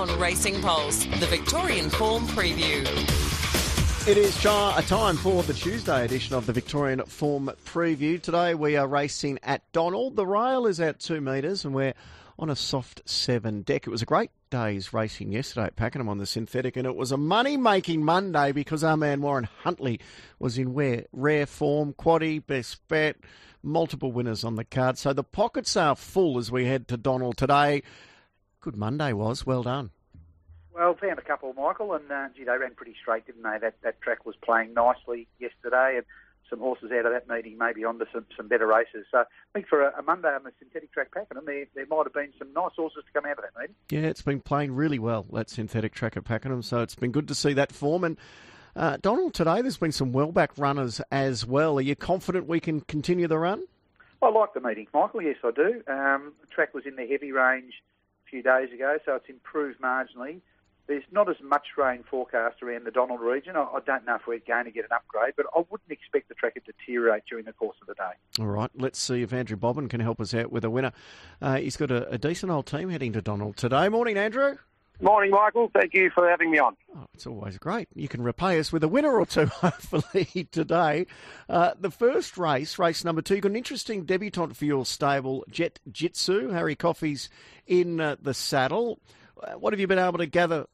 on Racing Pulse, the Victorian Form Preview. It is a time for the Tuesday edition of the Victorian Form Preview. Today we are racing at Donald. The rail is at 2 metres and we're on a soft 7 deck. It was a great day's racing yesterday at Pakenham on the synthetic, and it was a money-making Monday because our man Warren Huntley was in rare form. Quaddie, best bet, multiple winners on the card. So the pockets are full as we head to Donald today. Good Monday was. Well done. Well, found a couple, Michael, and they ran pretty straight, didn't they? That track was playing nicely yesterday, and some horses out of that meeting maybe onto some better races. So I think for a Monday on the synthetic track Pakenham, there might have been some nice horses to come out of that meeting. Yeah, it's been playing really well, that synthetic track at Pakenham, so it's been good to see that form. And Donald, today there's been some well-back runners as well. Are you confident we can continue the run? I like the meeting, Michael. Yes, I do. The track was in the heavy range a few days ago, so it's improved marginally. There's not as much rain forecast around the Donald region. I don't know if we're going to get an upgrade, but I wouldn't expect the track to deteriorate during the course of the day. All right, let's see if Andrew Bobbin can help us out with a winner. He's got a decent old team heading to Donald today. Morning, Andrew. Morning, Michael. Thank you for having me on. Oh, it's always great. You can repay us with a winner or two, hopefully, today. The first race number 2, you've got an interesting debutant for your stable, Jet Jitsu. Harry Coffey's in the saddle. What have you been able to gather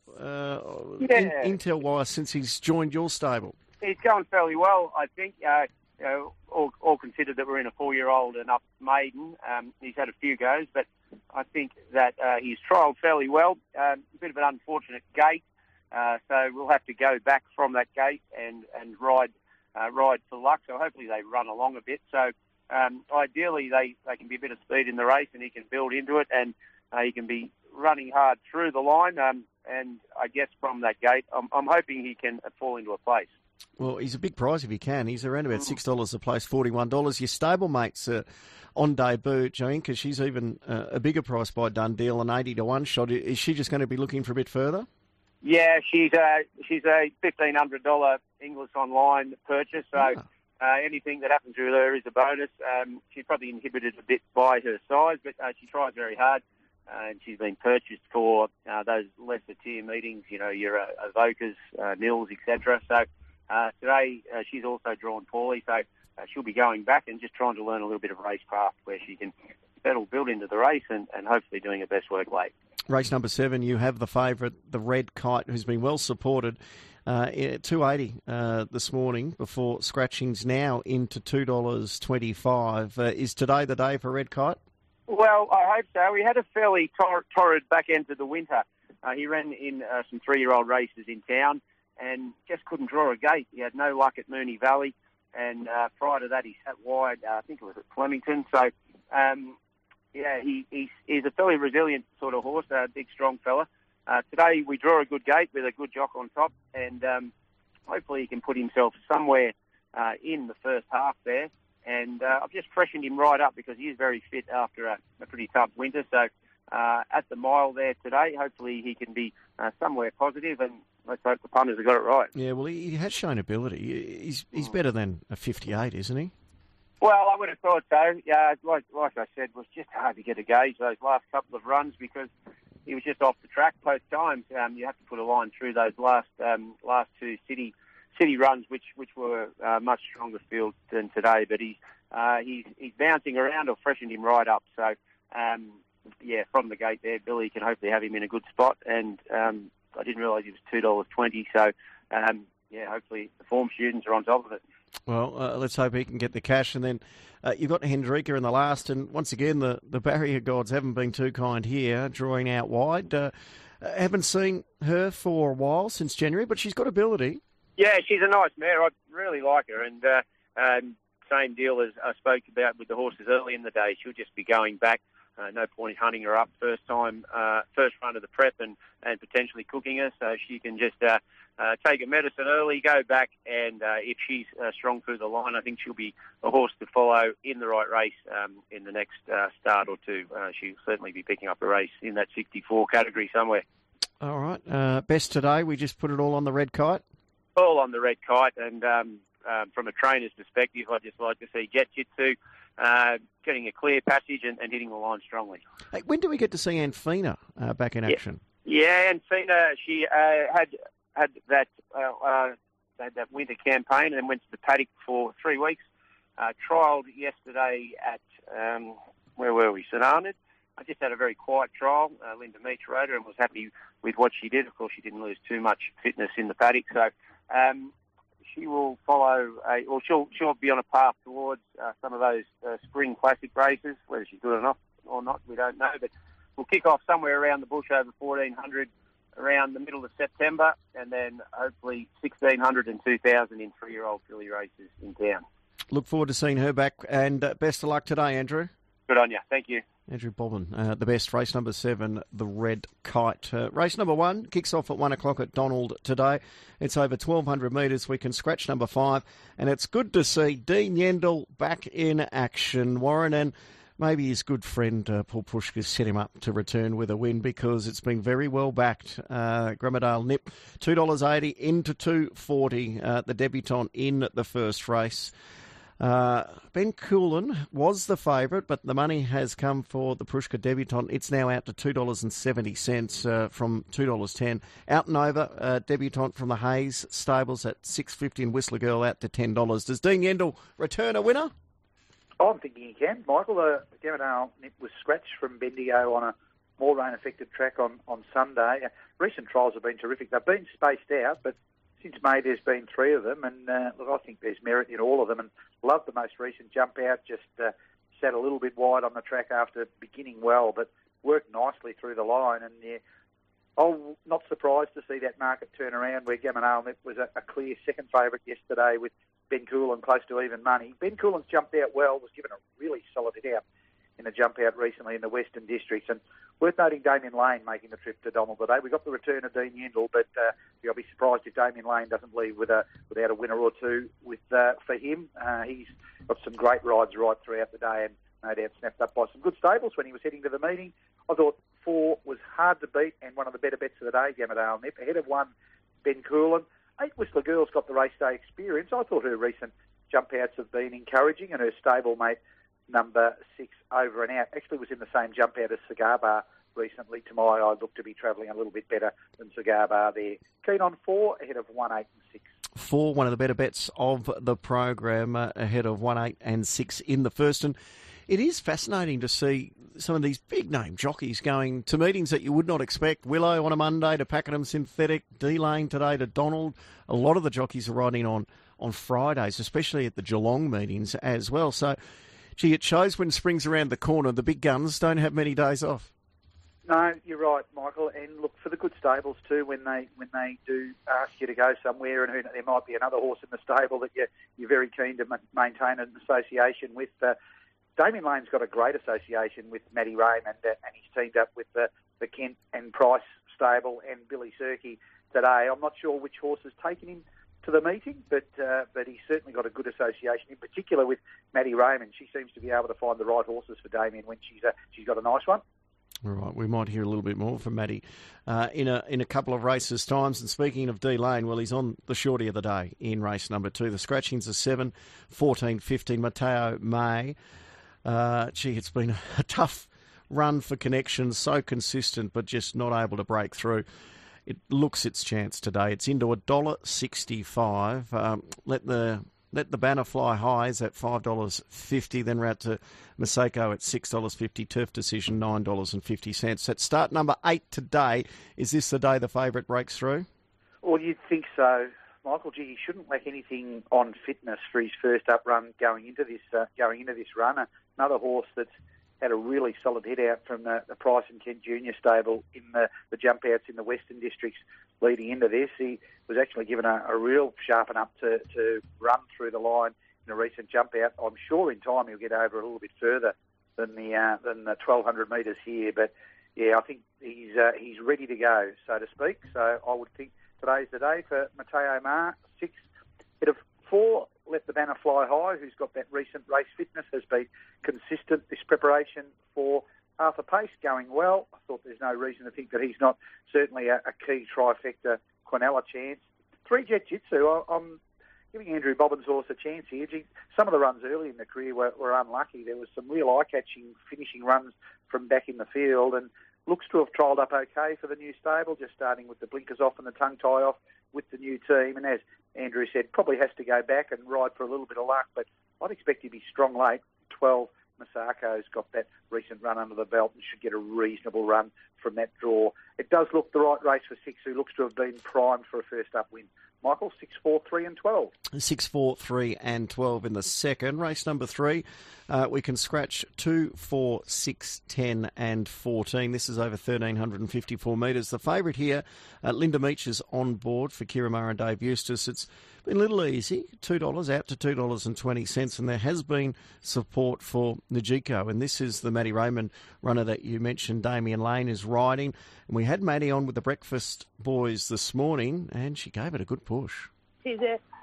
intel-wise since he's joined your stable? He's going fairly well, I think. All considered that we're in a 4-year-old and up maiden. He's had a few goes, but I think that he's trialled fairly well. A bit of an unfortunate gate, so we'll have to go back from that gate and ride for luck. So hopefully they run along a bit. So ideally they can be a bit of speed in the race and he can build into it, and he can be running hard through the line, and I guess from that gate, I'm hoping he can fall into a place. Well, he's a big prize if he can. He's around about $6 a place, $41. Your stablemate's on debut, Joinka. She's even a bigger price by Dundeel, an 80 to 1 shot. Is she just going to be looking for a bit further? Yeah, she's a $1,500 Inglis online purchase, so anything that happens with her is a bonus. She's probably inhibited a bit by her size, but she tries very hard. And she's been purchased for those lesser tier meetings, your Evocas, Nils, etc. So today she's also drawn poorly, so she'll be going back and just trying to learn a little bit of racecraft where she can build into the race and hopefully doing her best work late. Race number 7, you have the favourite, the Red Kite, who's been well supported. 280 this morning before scratchings, now into $2.25. Is today the day for Red Kite? Well, I hope so. We had a fairly torrid back end of the winter. He ran in some 3-year-old races in town and just couldn't draw a gate. He had no luck at Moonee Valley, and prior to that he sat wide, I think it was at Flemington. So, he's a fairly resilient sort of horse, a big, strong fella. Today we draw a good gate with a good jock on top, and hopefully he can put himself somewhere in the first half there. And I've just freshened him right up because he is very fit after a pretty tough winter. So at the mile there today, hopefully he can be somewhere positive, and let's hope the punters have got it right. Yeah, well, he has shown ability. He's better than a 58, isn't he? Well, I would have thought so. Yeah, like I said, it was just hard to get a gauge those last couple of runs because he was just off the track both times. You have to put a line through those last 2 city runs, which were much stronger field than today, but he's bouncing around. I've freshened him right up. So, from the gate there, Billy can hopefully have him in a good spot. And I didn't realise he was $2.20. So, hopefully the form students are on top of it. Well, let's hope he can get the cash. And then you've got Hendrika in the last. And once again, the barrier gods haven't been too kind here, drawing out wide. Haven't seen her for a while, since January, but she's got ability. Yeah, she's a nice mare. I really like her, and same deal as I spoke about with the horses early in the day. She'll just be going back. No point hunting her up first run of the prep and potentially cooking her. So she can just take her medicine early, go back, and if she's strong through the line, I think she'll be a horse to follow in the right race in the next start or two. She'll certainly be picking up a race in that 64 category somewhere. All right. Best today, we just put it all on the Red Kite? All on the Red Kite, and from a trainer's perspective, I'd just like to see Jet Jitsu getting a clear passage and hitting the line strongly. Hey, when do we get to see Anfina back in action? Yeah, and Fina, she had that winter campaign and then went to the paddock for 3 weeks. Trialled yesterday at, where were we, St Arnaud. I just had a very quiet trial. Linda Meach rode her and was happy with what she did. Of course, she didn't lose too much fitness in the paddock, so she will follow, she'll be on a path towards some of those spring classic races. Whether she's good enough or not, we don't know, but we'll kick off somewhere around the bush over 1400 around the middle of September, and then hopefully 1600 and 2000 in 3-year-old filly races in town. Look forward to seeing her back, and best of luck today, Andrew. Good on you. Thank you. Andrew Bobbin, the best, race number 7, the Red Kite. Race number 1 kicks off at 1 o'clock at Donald today. It's over 1,200 metres. We can scratch number 5, and it's good to see Dean Yendall back in action, Warren, and maybe his good friend Paul Pushka set him up to return with a win, because it's been very well backed. Gramadale Nip, $2.80 into $2.40, the debutant in the first race. Ben Coolin was the favourite, but the money has come for the Pushka debutant. It's now out to $2.70 from $2.10. Out and over, debutant from the Hayes stables at $6.50, and Whistler Girl out to $10. Does Dean Yendall return a winner? I'm thinking he can. Michael, the Gamadale Nip was scratched from Bendigo on a more rain-affected track on Sunday. Recent trials have been terrific. They've been spaced out, but since May there's been 3 of them, and look, I think there's merit in all of them, and love the most recent jump out. Just sat a little bit wide on the track after beginning well, but worked nicely through the line, and I'm not surprised to see that market turn around where Gamadale Nip was a clear second favourite yesterday with Ben Coolin close to even money. Ben Coolin's jumped out well, was given a really solid hit out in a jump out recently in the Western Districts. And worth noting, Damien Lane making the trip to Donald today. We got the return of Dean Yendall, but I'll be surprised if Damien Lane doesn't leave without a winner or two for him. He's got some great rides right throughout the day, and no doubt snapped up by some good stables when he was heading to the meeting. I thought 4 was hard to beat and one of the better bets of the day, Gamadale Nip. Ahead of 1, Ben Coolin. 8, Whistler Girl's got the race day experience. I thought her recent jump outs have been encouraging, and her stablemate number 6, Over and Out, actually was in the same jump out as Cigar Bar recently. To my eye, looked to be travelling a little bit better than Cigar Bar there. Keen on 4, ahead of 1, 8 and 6. 4, one of the better bets of the program, ahead of 1, 8 and 6 in the first. And it is fascinating to see some of these big-name jockeys going to meetings that you would not expect. Willow on a Monday to Pakenham Synthetic, D-Lane today to Donald. A lot of the jockeys are riding on Fridays, especially at the Geelong meetings as well. So, gee, it shows when spring's around the corner, the big guns don't have many days off. No, you're right, Michael. And look, for the good stables too, when they do ask you to go somewhere, and there might be another horse in the stable that you're very keen to maintain an association with. Damien Lane's got a great association with Matty Raymond, and he's teamed up with the Kent and Price stable and Billy Cirkey today. I'm not sure which horse has taken him to the meeting, but he's certainly got a good association, in particular with Matty Raymond. She seems to be able to find the right horses for Damien when she's got a nice one. All right, we might hear a little bit more from Matty in a couple of races' times. And speaking of D-Lane, well, he's on the shorty of the day in race number 2. The scratchings are 7, 14, 15. Mateo May. It's been a tough run for Connections, so consistent, but just not able to break through. It looks its chance today. It's into $1.65. Let the banner fly high is at $5.50. Then we're out to Masako at $6.50. Turf Decision $9.50. At start number 8 today. Is this the day the favourite breaks through? Well, you'd think so, Michael. Gee, he shouldn't lack anything on fitness for his first up run going into this run. Another horse that's had a really solid hit out from the Price and Kent Junior stable in the jump outs in the Western Districts leading into this. He was actually given a real sharpen up to run through the line in a recent jump out. I'm sure in time he'll get over a little bit further than the 1,200 metres here. But yeah, I think he's ready to go, so to speak. So I would think today's the day for Mateo Ma. 6, hit of 4, Let the Banner Fly High, who's got that recent race fitness, has been consistent. This preparation for Arthur Pace going well. I thought there's no reason to think that he's not certainly a key trifecta Quinella chance. 3, Jet Jitsu. I'm giving Andrew Bobbin's horse a chance here. Some of the runs early in the career were unlucky. There was some real eye-catching finishing runs from back in the field, and looks to have trialled up okay for the new stable, just starting with the blinkers off and the tongue tie off with the new team. And as Andrew said, probably has to go back and ride for a little bit of luck, but I'd expect he'd be strong late. 12, Masako's got that recent run under the belt and should get a reasonable run from that draw. It does look the right race for 6, who looks to have been primed for a first-up win. Michael, 6, 4, 3 and 12. 6, 4, 3 and 12 in the second. Race number 3, we can scratch 2, 4, 6, 10 and 14. This is over 1,354 metres. The favourite here, Linda Meach, is on board for Kira Murray and Dave Eustace. It's been a little easy, $2 out to $2.20, and there has been support for Najiko, and this is the Maddie Raymond runner that you mentioned. Damien Lane is riding, and we had Maddie on with the breakfast boys this morning, and she gave it a good push. She's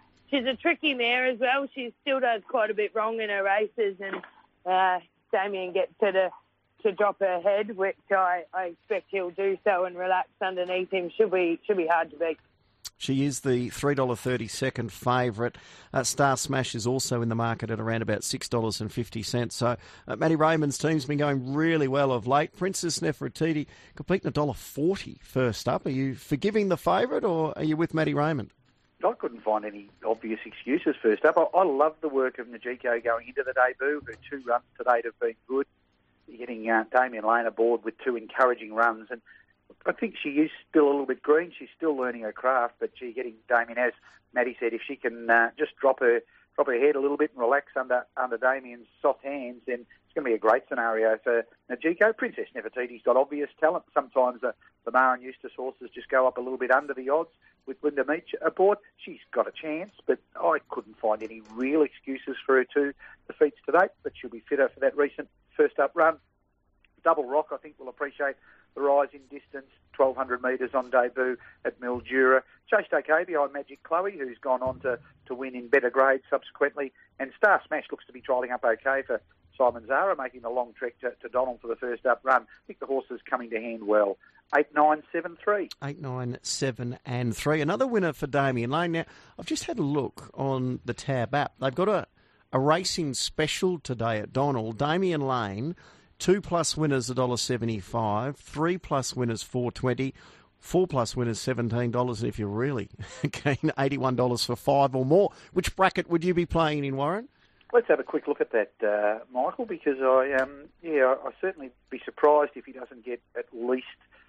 a tricky mare as well. She still does quite a bit wrong in her races, and Damien gets her to drop her head, which I expect he'll do so and relax underneath him. Should be hard to beat. She is the $3.30 second favourite. Star Smash is also in the market at around about $6.50. So Maddie Raymond's team's been going really well of late. Princess Nefertiti completing $1.40 first up. Are you forgiving the favourite, or are you with Maddie Raymond? I couldn't find any obvious excuses first up. I love the work of Najiko going into the debut. Her 2 runs to date have been good. You're getting Damien Lane aboard with 2 encouraging runs, and I think she is still a little bit green. She's still learning her craft, but she's getting Damien, as Maddie said, if she can just drop her head a little bit and relax under Damien's soft hands, then it's going to be a great scenario for Najiko. Princess Nefertiti's got obvious talent. Sometimes the Murray and Eustace horses just go up a little bit under the odds. With Linda Meach aboard, she's got a chance, but I couldn't find any real excuses for her 2 defeats to date, but she'll be fitter for that recent first-up run. Double Rock, I think, will appreciate the rise in distance, 1,200 metres on debut at Mildura. Chased okay behind Magic Chloe, who's gone on to win in better grades subsequently. And Star Smash looks to be trialling up okay for Simon Zara, making the long trek to Donald for the first up run. I think the horse is coming to hand well. 8, 9, 7, 3. 8, 9, 7 and 3. Another winner for Damien Lane. Now, I've just had a look on the Tab app. They've got a racing special today at Donald. Damien Lane, 2+ winners $1.75, 3+ winners $4.20, 4+ winners $17, and if you're really keen, $81 for 5 or more. Which bracket would you be playing in, Warren? Let's have a quick look at that, Michael, because I certainly be surprised if he doesn't get at least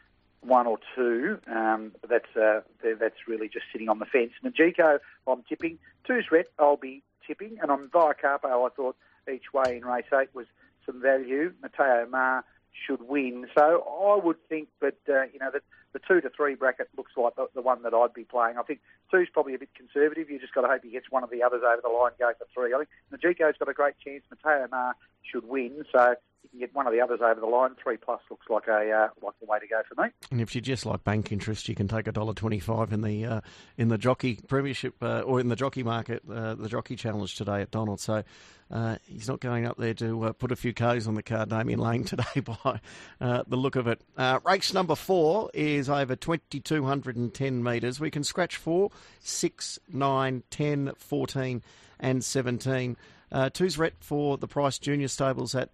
1 or 2. But that's really just sitting on the fence. Najiko, I'm tipping. 2's Ret, I'll be tipping, and on Via Carpo, I thought each way in race 8 was some value. Mateo Ma should win. So I would think that, that the 2 to 3 bracket looks like the one that I'd be playing. I think 2's probably a bit conservative. You just got to hope he gets one of the others over the line, go for 3. I think Najiko's got a great chance. Mateo Ma should win. So you can get one of the others over the line. 3+ looks like the way to go for me. And if you just like bank interest, you can take $1.25 in the jockey premiership or in the jockey market, the jockey challenge today at Donald. So he's not going up there to put a few Ks on the card, Damien Lane, today by the look of it. Race number 4 is over 2,210 metres. We can scratch 4, 6, 9, 10, 14 and 17. 2's Ret for the Price Junior Stables at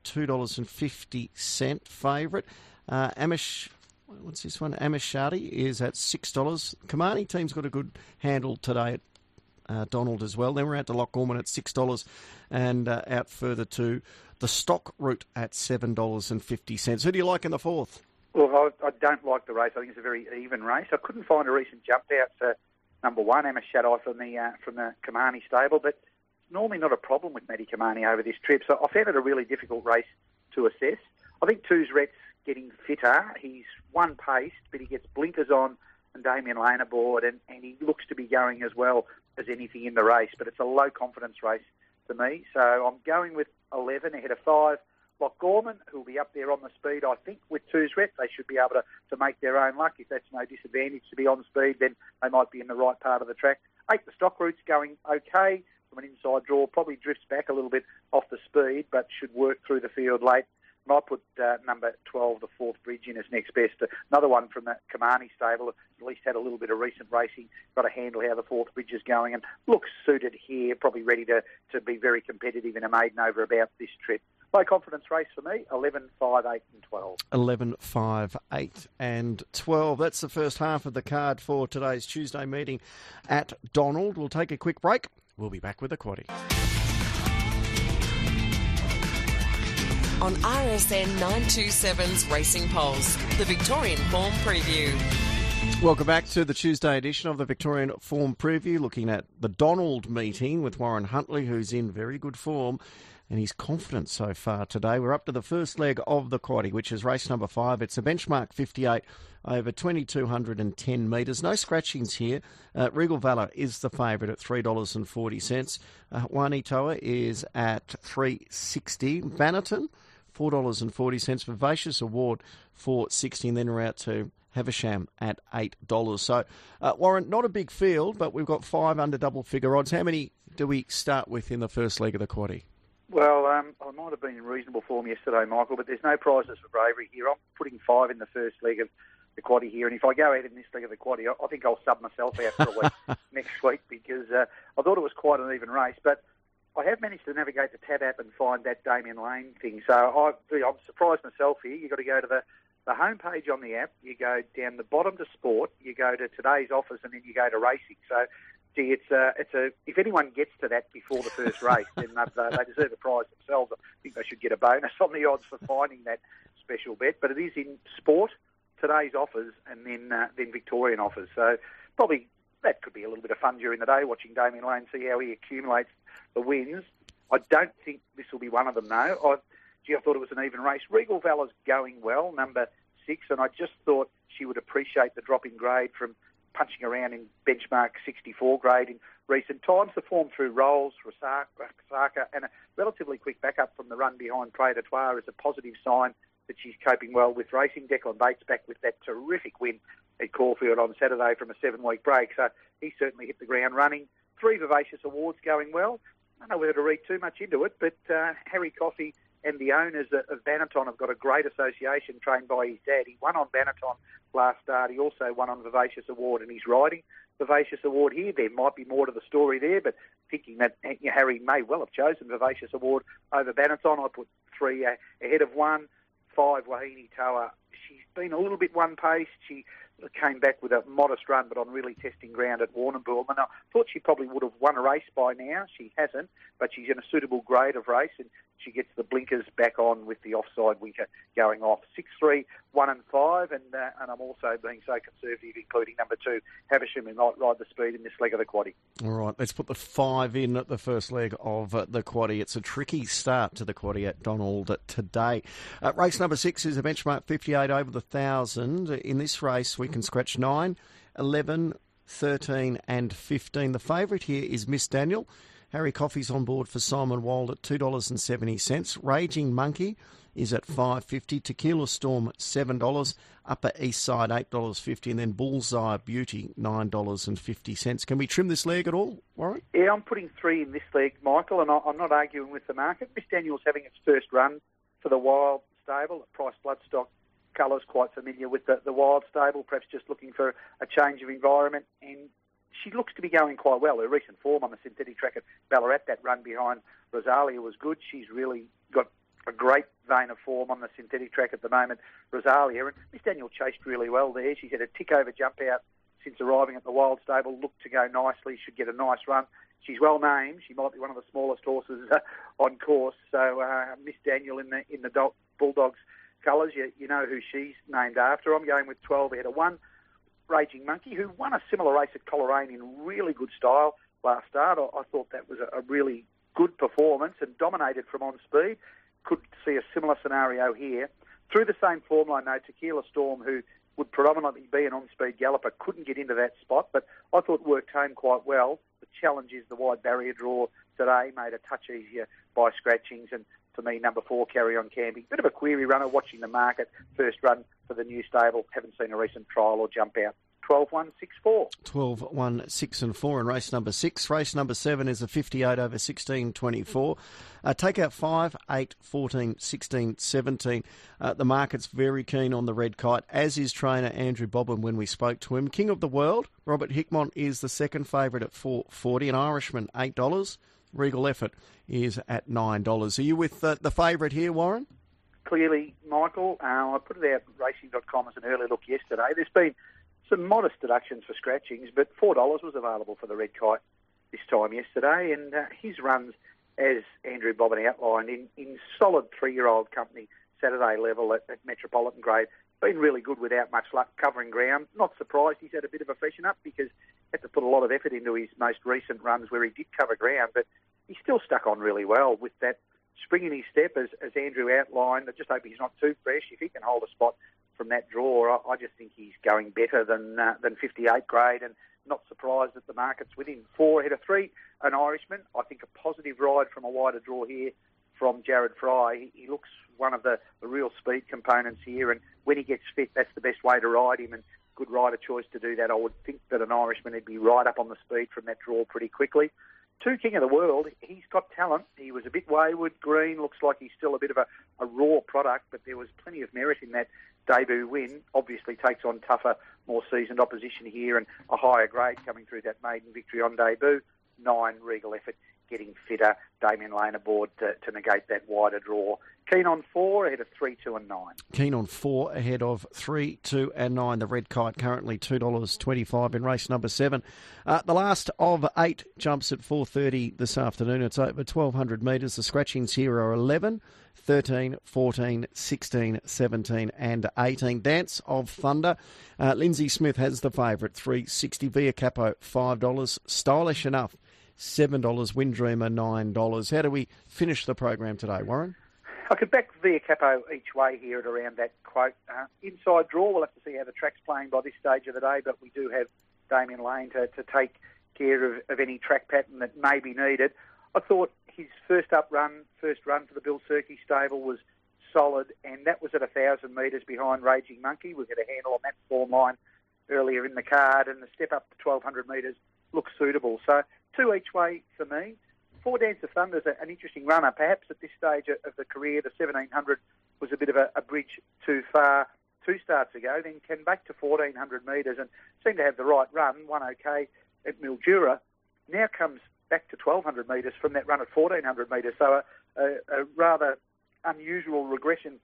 $2.50 favourite. Amish, what's this one? Amish Shardy is at $6. Kamani team's got a good handle today at Donald as well. Then we're out to Loch Ormond at $6 and out further to the Stock Route at $7.50. Who do you like in the 4th? Well, I don't like the race. I think it's a very even race. I couldn't find a recent jump out for number 1, Amish Shardy from the Kamani stable, but normally not a problem with Matty Kamani over this trip, so I found it a really difficult race to assess. I think 2's Ret's getting fitter. He's one paced, but he gets blinkers on and Damien Lane aboard, and he looks to be going as well as anything in the race, but it's a low confidence race to me, so I'm going with 11 ahead of 5. Loch Ormond, who'll be up there on the speed, I think, with 2's Ret. They should be able to make their own luck. If that's no disadvantage to be on speed, then they might be in the right part of the track. 8, the Stock Route's going okay. From an inside draw, probably drifts back a little bit off the speed, but should work through the field late. And I put number 12, the 4th Bridge, in as next best. Another one from the Kamani stable, at least had a little bit of recent racing, got a handle how the 4th Bridge is going, and looks suited here, probably ready to be very competitive in a maiden over about this trip. Low confidence race for me, 11, 5, 8 and 12. 11, 5, 8 and 12. That's the first half of the card for today's Tuesday meeting at Donald. We'll take a quick break. We'll be back with the quaddie. On RSN 927's Racing Pulse, the Victorian Form Preview. Welcome back to the Tuesday edition of the Victorian Form Preview, looking at the Donald meeting with Warren Huntley, who's in very good form, and he's confident so far today. We're up to the first leg of the quaddie, which is race number 5. It's a benchmark 58 over 2,210 metres. No scratchings here. Regal Valor is the favourite at $3.40. Juanitoa is at $3.60. Bannerton, $4.40. Vivacious Award, $4.60. And then we're out to Havisham at $8. So, Warren, not a big field, but we've got 5 under double figure odds. How many do we start with in the first leg of the quaddie? Well, I might have been in reasonable form yesterday, Michael, but there's no prizes for bravery here. I'm putting 5 in the first leg of the quaddie here, and if I go ahead in this leg of the quaddie, I think I'll sub myself out for a week next week, because I thought it was quite an even race, but I have managed to navigate the Tab app and find that Damien Lane thing, so I'm surprised myself here. You've got to go to the homepage on the app, you go down the bottom to sport, you go to today's offers, and then you go to racing. So, gee, if anyone gets to that before the first race, then they deserve a prize themselves. I think they should get a bonus on the odds for finding that special bet. But it is in sport, today's offers, and then Victorian offers. So probably that could be a little bit of fun during the day, watching Damien Lane, see how he accumulates the wins. I don't think this will be one of them, though. I thought it was an even race. Regal Valor's going well, number 6, and I just thought she would appreciate the drop in grade from punching around in benchmark 64 grade in recent times. The form through Rolls, Rasaka, and a relatively quick backup from the run behind Predatoire is a positive sign that she's coping well with racing. Declan Bates back with that terrific win at Caulfield on Saturday from a 7-week break, so he certainly hit the ground running. 3 Vivacious Awards going well. I don't know whether to read too much into it, but Harry Coffey and the owners of Bannerton have got a great association trained by his dad. He won on Bannerton last start. He also won on Vivacious Award, and he's riding Vivacious Award here. There might be more to the story there, but thinking that Harry may well have chosen Vivacious Award over Bannerton, I put 3 ahead of 1. 5 Wahine Toa. She's been a little bit one-paced. She came back with a modest run, but on really testing ground at Warrnambool. And I thought she probably would have won a race by now. She hasn't, but she's in a suitable grade of race, and she gets the blinkers back on with the offside winker going off. 6, 3, 1 and 5, and I'm also being so conservative, including number 2, Havisham, who might ride the speed in this leg of the quaddie. All right, let's put the 5 in at the first leg of the quaddie. It's a tricky start to the quaddie at Donald today. Race number 6 is a benchmark 58 over the 1,000. In this race, we can scratch 9, 11, 13 and 15. The favourite here is Miss Daniel. Harry Coffey's on board for Simon Wold at $2.70. Raging Monkey is at $5.50. Tequila Storm, $7. Upper East Side, $8.50. And then Bullseye Beauty, $9.50. Can we trim this leg at all, Warren? Yeah, I'm putting 3 in this leg, Michael, and I'm not arguing with the market. Miss Daniel's having its first run for the Wild stable at Price Bloodstock. Colours quite familiar with the Wild stable, perhaps just looking for a change of environment, and she looks to be going quite well. Her recent form on the synthetic track at Ballarat, that run behind Rosalia, was good. She's really got a great vein of form on the synthetic track at the moment, Rosalia. And Miss Daniel chased really well there. She's had a tick-over jump out since arriving at the Wild stable. Looked to go nicely. Should get a nice run. She's well named. She might be one of the smallest horses on course. So Miss Daniel in the Bulldogs colours, you know who she's named after. I'm going with 12 ahead of 1. Raging Monkey, who won a similar race at Coleraine in really good style last start. I thought that was a really good performance and dominated from on speed. Could see a similar scenario here. Through the same form line, though, Tequila Storm, who would predominantly be an on-speed galloper, couldn't get into that spot, but I thought worked home quite well. The challenge is the wide barrier draw today, made a touch easier by scratchings, and for me, number 4, Carry On Camping. Bit of a query runner, watching the market. First run for the new stable. Haven't seen a recent trial or jump out. 12, 1, 6, 4. 12, 1, 6 and 4 in race number 6. Race number 7 is a 58 over 16.24. Take out 5, 8, 14, 16, 17. The market's very keen on the Red Kite, as is trainer Andrew Bobbin when we spoke to him. King of the World, Robert Hickmont is the second favourite at $4.40. An Irishman, $8. Regal Effort is at $9. Are you with the favourite here, Warren? Clearly, Michael. I put it out at racing.com as an early look yesterday. There's been some modest deductions for scratchings, but $4 was available for the Red Kite this time yesterday, and his runs, as Andrew Bobbin outlined, in solid 3-year-old company Saturday level at Metropolitan grade, been really good without much luck covering ground. Not surprised he's had a bit of a freshen up because he had to put a lot of effort into his most recent runs where he did cover ground, but he's still stuck on really well with that spring in his step, as Andrew outlined. I just hope he's not too fresh. If he can hold a spot from that draw, I just think he's going better than 58 grade, and not surprised that the market's with him. 4 ahead of 3, an Irishman. I think a positive ride from a wider draw here from Jared Fry. He looks one of the real speed components here, and when he gets fit, that's the best way to ride him, and good rider choice to do that. I would think that an Irishman would be right up on the speed from that draw pretty quickly. 2 King of the World, he's got talent. He was a bit wayward. Green looks like he's still a bit of a raw product, but there was plenty of merit in that debut win. Obviously takes on tougher, more seasoned opposition here, and a higher grade coming through that maiden victory on debut. 9 Regal Effort, getting fitter. Damien Lane aboard to negate that wider draw. Keen on 4 ahead of 3, 2 and 9. Keen on 4 ahead of 3, 2 and 9. The Red Kite currently $2.25 in race number 7. The last of 8 jumps at 4:30 this afternoon. It's over 1,200 metres. The scratchings here are 11, 13, 14, 16, 17 and 18. Dance of Thunder. Lindsay Smith has the favourite, $3.60. Via Capo, $5. Stylish Enough, $7. Windreamer, $9. How do we finish the program today, Warren? I could back Via Capo each way here at around that quote. Inside draw, we'll have to see how the track's playing by this stage of the day, but we do have Damien Lane to take care of any track pattern that may be needed. I thought his first run for the Bill Surkey stable was solid, and that was at 1,000 metres behind Raging Monkey. We've got a handle on that form line earlier in the card, and the step up to 1,200 metres looks suitable. So 2 each way for me. 4 Dance of Thunder is an interesting runner. Perhaps at this stage of the career, the 1,700 was a bit of a bridge too far 2 starts ago, then came back to 1,400 metres and seemed to have the right run, won okay at Mildura. Now comes back to 1,200 metres from that run at 1,400 metres. So a rather unusual regression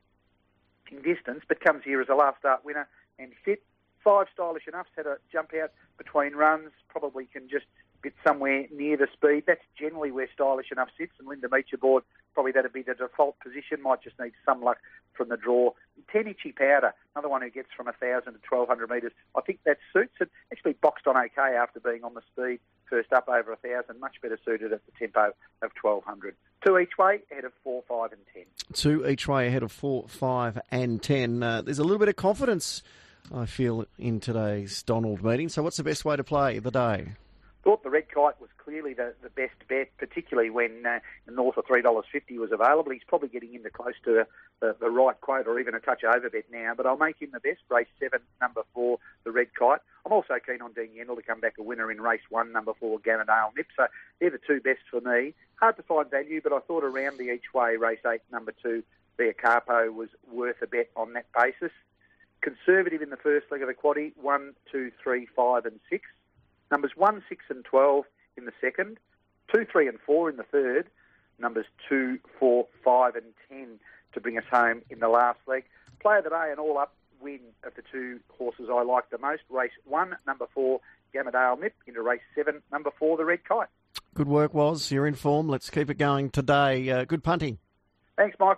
in distance, but comes here as a last start winner and fit. 5 Stylish Enough's had a jump out between runs, probably can just bit somewhere near the speed. That's generally where Stylish Enough sits, and Linda Meets Your Board, probably that'd be the default position. Might just need some luck from the draw. 10 Itchy Powder, another one who gets from 1,000 to 1,200 metres. I think that suits it. Actually boxed on okay after being on the speed. First up over 1,000, much better suited at the tempo of 1,200. 2 each way ahead of 4, 5 and 10. 2 each way ahead of 4, 5 and 10. There's a little bit of confidence, I feel, in today's Donald meeting. So what's the best way to play the day? Thought the Red Kite was clearly the best bet, particularly when north of $3.50 was available. He's probably getting into close to the right quote or even a touch over bet now, but I'll make him the best. Race 7, number 4, the Red Kite. I'm also keen on Dean Yendall to come back a winner in race 1, number 4, Gamadale Nip. So they're the 2 best for me. Hard to find value, but I thought around the each way, race 8, number 2, Via Capo was worth a bet on that basis. Conservative in the first leg of the quaddie, 1, 2, 3, 5 and 6. Numbers 1, 6 and 12 in the second, 2, 3 and 4 in the third, numbers 2, 4, 5 and 10 to bring us home in the last leg. Play of the day, an all-up win of the 2 horses I like the most. Race 1, number 4, Gamadale Nip, into race 7, number 4, the Red Kite. Good work, Woz. You're in form. Let's keep it going today. Good punting. Thanks, Michael.